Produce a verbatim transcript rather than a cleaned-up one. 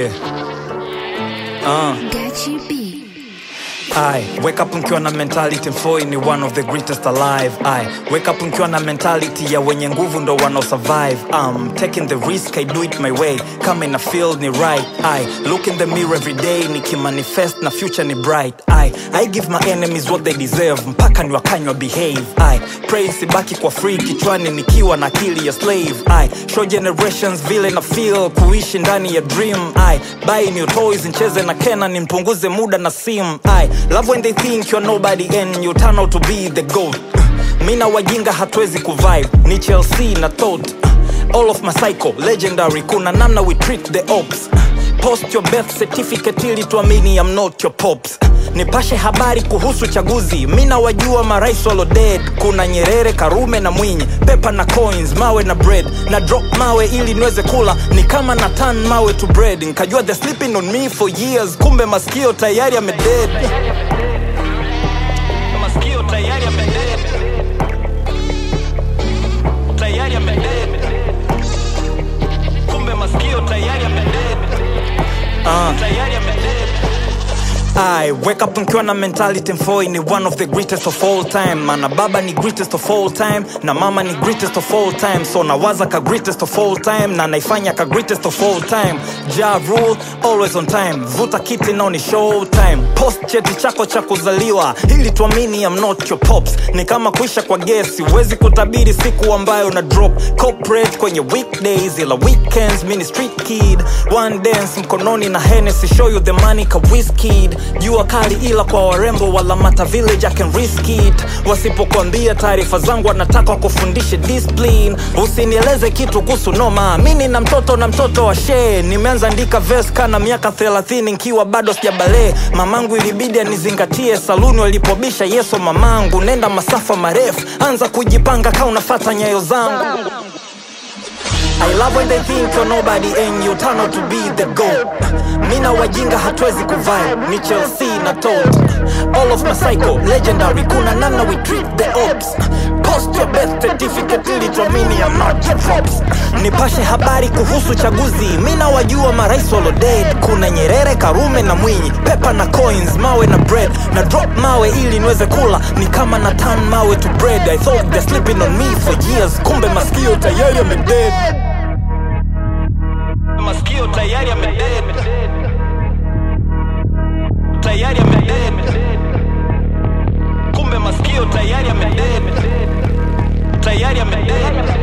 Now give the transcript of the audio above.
Yeah. Uh. Gachi B. I wake up mkiwa na mentality mfoi ni one of the greatest alive. I wake up mkiwa na mentality ya wenye nguvu ndo wanao survive. I'm taking the risk, I do it my way. Kama ina feel ni right. I look in the mirror every day, nikimanifest na future ni bright. I I give my enemies what they deserve, mpaka ni wakanywa behave. I pray sibaki kwa free, kichwani nikiwa na akili ya slave. I show generations vile na feel kuishi ndani ya dream. I buy new toys, ncheze na Kena, nimpunguze muda na sim. I love when they think you're nobody and you turn out to be the goat. Mina wajinga hatuwezi kuvibe, ni Chelsea na thought. All of my cycle, legendary, kuna namna we treat the ops. Post your birth certificate ili tuamini I'm not your pops. Nipashe habari kuhusu chaguzi, mina wajua marais walo dead. Kuna Nyerere, Karume na Mwinyi, pepa na coins, mawe na bread. Na drop mawe ili niweze kula, ni kama na turn mawe to bread. Nkajua they're sleeping on me for years, kumbe masikio tayari ame dead. Masikio tayari ame dead. Tayari ame dead. Kumbe masikio tayari ame dead. Uh. Tayari ame dead. I wake up mkiwa na mentality mfoi ni one of the greatest of all time. Mana baba ni greatest of all time, na mama ni greatest of all time. So nawaza ka greatest of all time, na naifanya ka greatest of all time. Ja rule, always on time. Vuta kiti nao ni show time. Post cheti chako cha kuzaliwa ili tuamini I'm not your pops. Ni kama kuisha kwa gesi, wezi kutabiri siku ambayo na drop. Corporate kwenye weekdays, ila weekends mini street kid. One dance mkononi na Hennessy, show you the money ka whiskey. Jua kali ila kwa warembo wala Mata Village I can risk it. Wasipokuambia taarifa zangu wanataka kufundishe discipline. Usinieleze kitu kuhusu noma, mimi na mtoto na mtoto wa she. Nimeanza andika verse kana miaka thelathini nkiwa bado sijabale. Mamangu ilibidi anizingatie saluni walipobisha yeso mamangu. Nenda masafa marefu, anza kujipanga ka unafuata nyayo zangu. I love when they think you're nobody and you turn out to be the goat. Mina wajinga hatuwezi kuvibe, ni Chelsea na thought. All of my cycle, legendary, kuna namna we treat the ops. Post your birth certificate ili tuamini I'm not your props. Nipashe habari kuhusu chaguzi, mina wajua marais walo dead. Kuna Nyerere, Karume na Mwinyi, pepa na coins, mawe na bread. Na drop mawe ili niweze kula, ni kama na turn mawe to bread. I thought they're sleeping on me for years, kumbe masikio tayari ame dead. Masikio tayari ame dead. Tayari ame dead. Kumbe masikio tayari ame dead. Tayari ame dead.